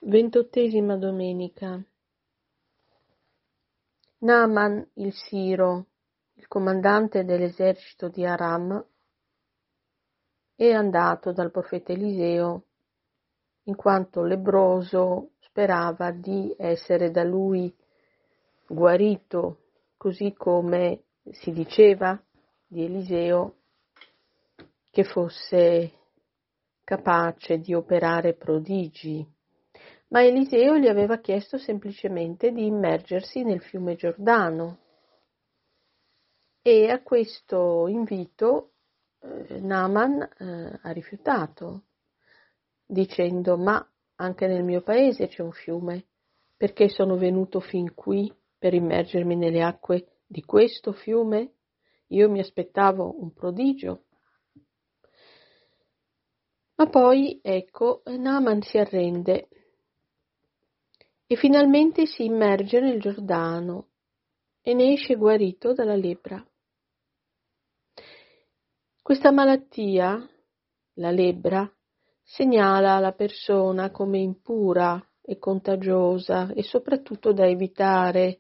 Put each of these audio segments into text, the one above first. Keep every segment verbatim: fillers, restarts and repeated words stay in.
Ventottesima domenica. Naaman il Siro, il comandante dell'esercito di Aram, è andato dal profeta Eliseo in quanto lebbroso sperava di essere da lui guarito, così come si diceva di Eliseo che fosse capace di operare prodigi. Ma Eliseo gli aveva chiesto semplicemente di immergersi nel fiume Giordano e a questo invito eh, Naaman eh, ha rifiutato, dicendo: ma anche nel mio paese c'è un fiume, perché sono venuto fin qui per immergermi nelle acque di questo fiume? Io mi aspettavo un prodigio. Ma poi, ecco, Naaman si arrende e finalmente si immerge nel Giordano e ne esce guarito dalla lebbra. Questa malattia, la lebbra, segnala la persona come impura e contagiosa e soprattutto da evitare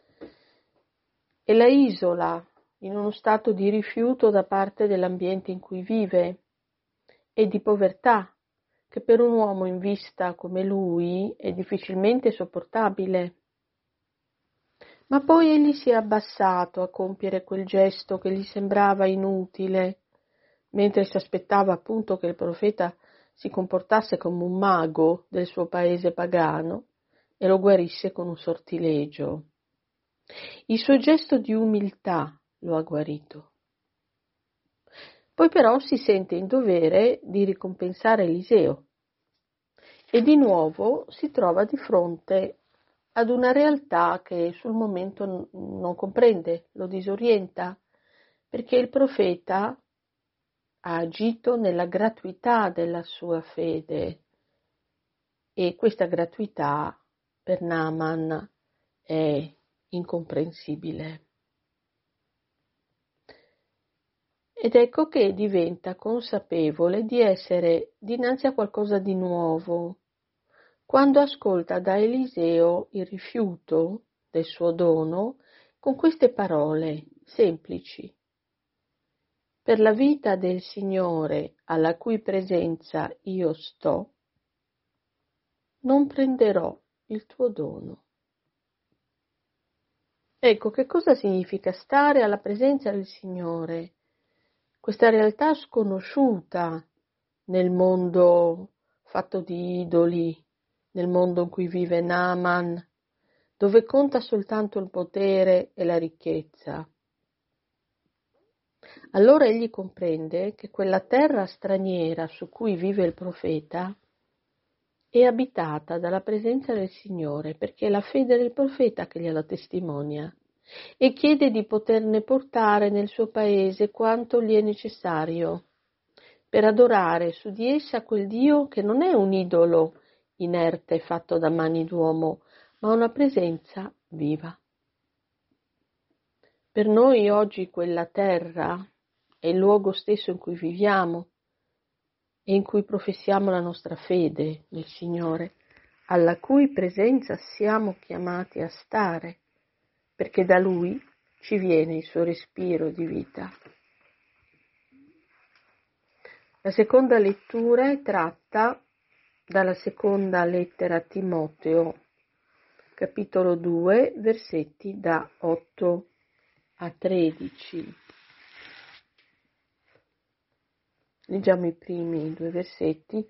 e la isola in uno stato di rifiuto da parte dell'ambiente in cui vive e di povertà, che per un uomo in vista come lui è difficilmente sopportabile. Ma poi egli si è abbassato a compiere quel gesto che gli sembrava inutile, mentre si aspettava appunto che il profeta si comportasse come un mago del suo paese pagano e lo guarisse con un sortilegio. Il suo gesto di umiltà lo ha guarito. Poi però si sente in dovere di ricompensare Eliseo e di nuovo si trova di fronte ad una realtà che sul momento non comprende, lo disorienta, perché il profeta ha agito nella gratuità della sua fede e questa gratuità per Naaman è incomprensibile. Ed ecco che diventa consapevole di essere dinanzi a qualcosa di nuovo quando ascolta da Eliseo il rifiuto del suo dono con queste parole semplici: per la vita del Signore alla cui presenza io sto, non prenderò il tuo dono. Ecco, che cosa significa stare alla presenza del Signore? Questa realtà sconosciuta nel mondo fatto di idoli, nel mondo in cui vive Naaman, dove conta soltanto il potere e la ricchezza. Allora egli comprende che quella terra straniera su cui vive il profeta è abitata dalla presenza del Signore, perché è la fede del profeta che gliela testimonia, e chiede di poterne portare nel suo paese quanto gli è necessario per adorare su di essa quel Dio che non è un idolo inerte fatto da mani d'uomo, ma una presenza viva. Per noi oggi quella terra è il luogo stesso in cui viviamo e in cui professiamo la nostra fede nel Signore, alla cui presenza siamo chiamati a stare, perché da Lui ci viene il suo respiro di vita. La seconda lettura è tratta dalla seconda lettera a Timoteo, capitolo due, versetti da otto a tredici. Leggiamo i primi due versetti.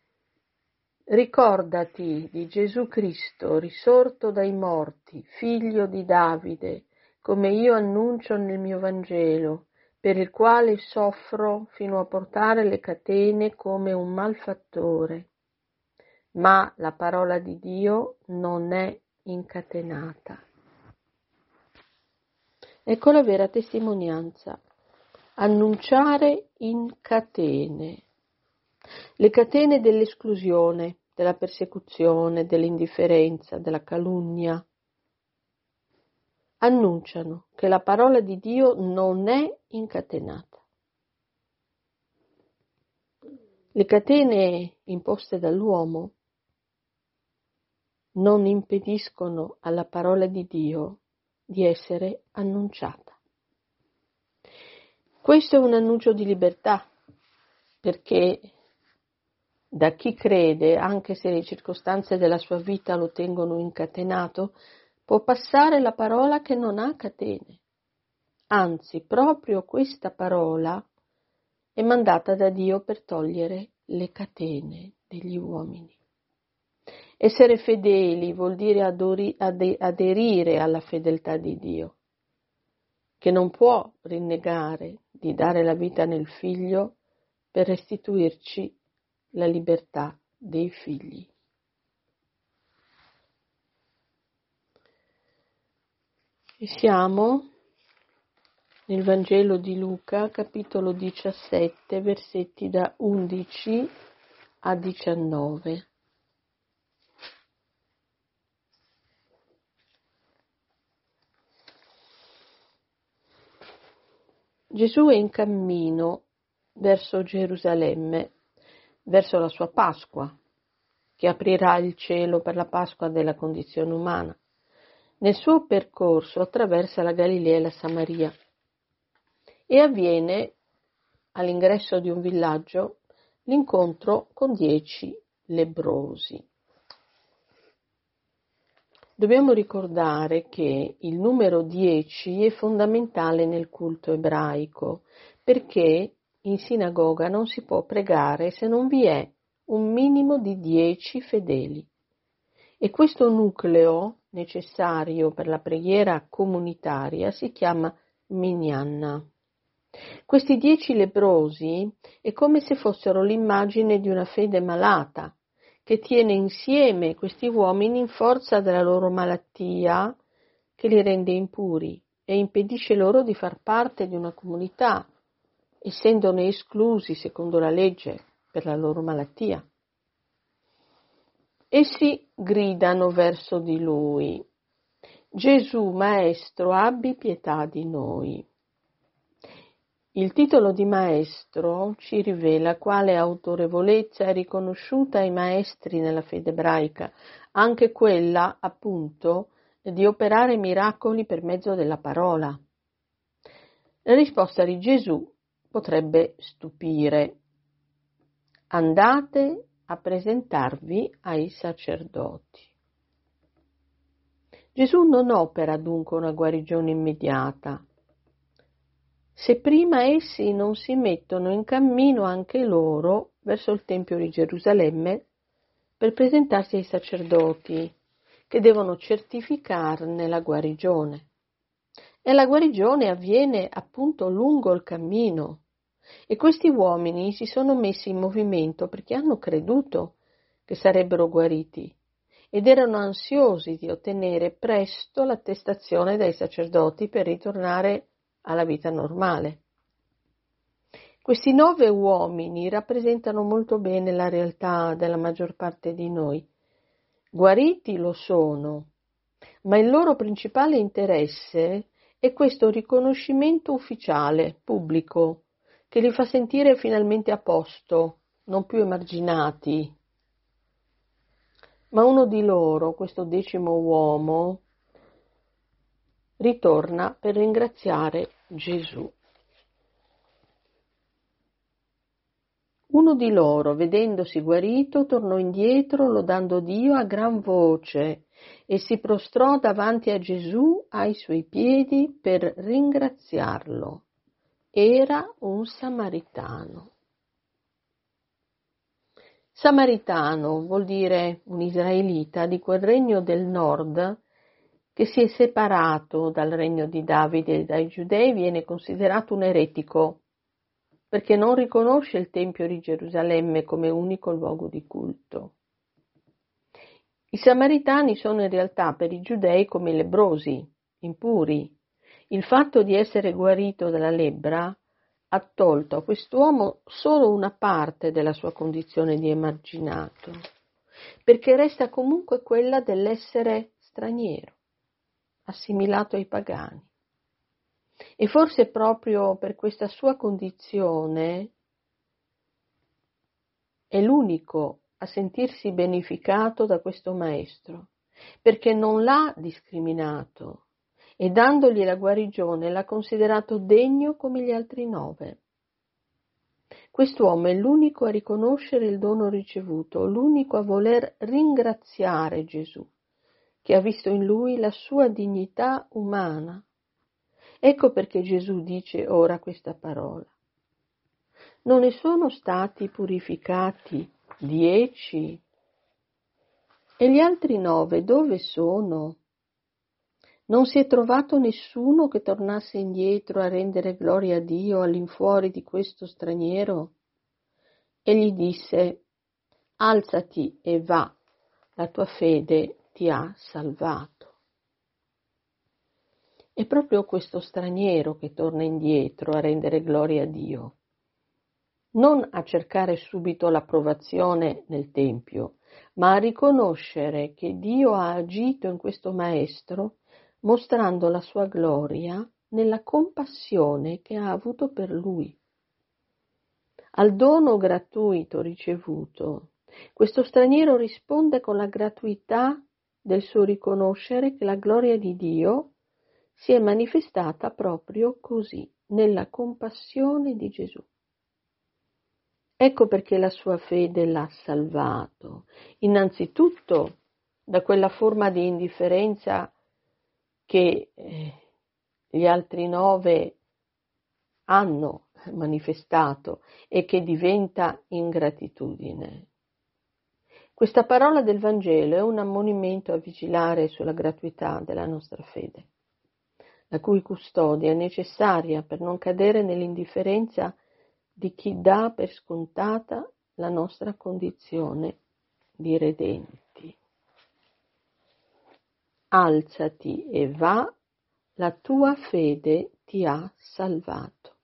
Ricordati di Gesù Cristo, risorto dai morti, figlio di Davide, come io annuncio nel mio Vangelo, per il quale soffro fino a portare le catene come un malfattore. Ma la parola di Dio non è incatenata. Ecco la vera testimonianza. Annunciare in catene. Le catene dell'esclusione, della persecuzione, dell'indifferenza, della calunnia, annunciano che la parola di Dio non è incatenata. Le catene imposte dall'uomo non impediscono alla parola di Dio di essere annunciata. Questo è un annuncio di libertà, perché da chi crede, anche se le circostanze della sua vita lo tengono incatenato, può passare la parola che non ha catene. Anzi, proprio questa parola è mandata da Dio per togliere le catene degli uomini. Essere fedeli vuol dire adori, ade, aderire alla fedeltà di Dio, che non può rinnegare di dare la vita nel Figlio per restituirci la libertà dei figli. E siamo nel Vangelo di Luca, capitolo diciassette, versetti da undici a diciannove. Gesù è in cammino verso Gerusalemme, verso la sua Pasqua, che aprirà il cielo per la Pasqua della condizione umana. Nel suo percorso attraversa la Galilea e la Samaria e avviene all'ingresso di un villaggio l'incontro con dieci lebbrosi. Dobbiamo ricordare che il numero dieci è fondamentale nel culto ebraico, perché in sinagoga non si può pregare se non vi è un minimo di dieci fedeli. E questo nucleo necessario per la preghiera comunitaria si chiama minyan. Questi dieci lebbrosi è come se fossero l'immagine di una fede malata, che tiene insieme questi uomini in forza della loro malattia, che li rende impuri e impedisce loro di far parte di una comunità, essendone esclusi secondo la legge per la loro malattia. Essi gridano verso di lui: Gesù, Maestro, abbi pietà di noi. Il titolo di maestro ci rivela quale autorevolezza è riconosciuta ai maestri nella fede ebraica, anche quella, appunto, di operare miracoli per mezzo della parola. La risposta di Gesù potrebbe stupire: andate a presentarvi ai sacerdoti. Gesù non opera dunque una guarigione immediata, se prima essi non si mettono in cammino anche loro verso il Tempio di Gerusalemme per presentarsi ai sacerdoti, che devono certificarne la guarigione. E la guarigione avviene appunto lungo il cammino. E questi uomini si sono messi in movimento perché hanno creduto che sarebbero guariti ed erano ansiosi di ottenere presto l'attestazione dai sacerdoti per ritornare alla vita normale. Questi nove uomini rappresentano molto bene la realtà della maggior parte di noi. Guariti lo sono, ma il loro principale interesse è questo riconoscimento ufficiale, pubblico, che li fa sentire finalmente a posto, non più emarginati. Ma uno di loro, questo decimo uomo, ritorna per ringraziare Gesù. Uno di loro, vedendosi guarito, tornò indietro lodando Dio a gran voce e si prostrò davanti a Gesù ai suoi piedi per ringraziarlo. Era un samaritano. Samaritano vuol dire un israelita di quel regno del nord che si è separato dal regno di Davide e dai giudei, viene considerato un eretico, perché non riconosce il Tempio di Gerusalemme come unico luogo di culto. I samaritani sono in realtà per i giudei come i lebbrosi, impuri. Il fatto di essere guarito dalla lebbra ha tolto a quest'uomo solo una parte della sua condizione di emarginato, perché resta comunque quella dell'essere straniero, assimilato ai pagani. E forse proprio per questa sua condizione è l'unico a sentirsi beneficato da questo maestro, perché non l'ha discriminato e dandogli la guarigione l'ha considerato degno come gli altri nove. Quest'uomo è l'unico a riconoscere il dono ricevuto, l'unico a voler ringraziare Gesù, che ha visto in lui la sua dignità umana. Ecco perché Gesù dice ora questa parola. Non ne sono stati purificati dieci? E gli altri nove dove sono? Non si è trovato nessuno che tornasse indietro a rendere gloria a Dio all'infuori di questo straniero? E gli disse: alzati e va, la tua fede ti ha salvato. È proprio questo straniero che torna indietro a rendere gloria a Dio, non a cercare subito l'approvazione nel Tempio, ma a riconoscere che Dio ha agito in questo maestro mostrando la sua gloria nella compassione che ha avuto per lui. Al dono gratuito ricevuto, questo straniero risponde con la gratuità del suo riconoscere che la gloria di Dio si è manifestata proprio così, nella compassione di Gesù. Ecco perché la sua fede l'ha salvato, innanzitutto da quella forma di indifferenza che eh, gli altri nove hanno manifestato e che diventa ingratitudine. Questa parola del Vangelo è un ammonimento a vigilare sulla gratuità della nostra fede, la cui custodia è necessaria per non cadere nell'indifferenza di chi dà per scontata la nostra condizione di redenti. Alzati e va, la tua fede ti ha salvato.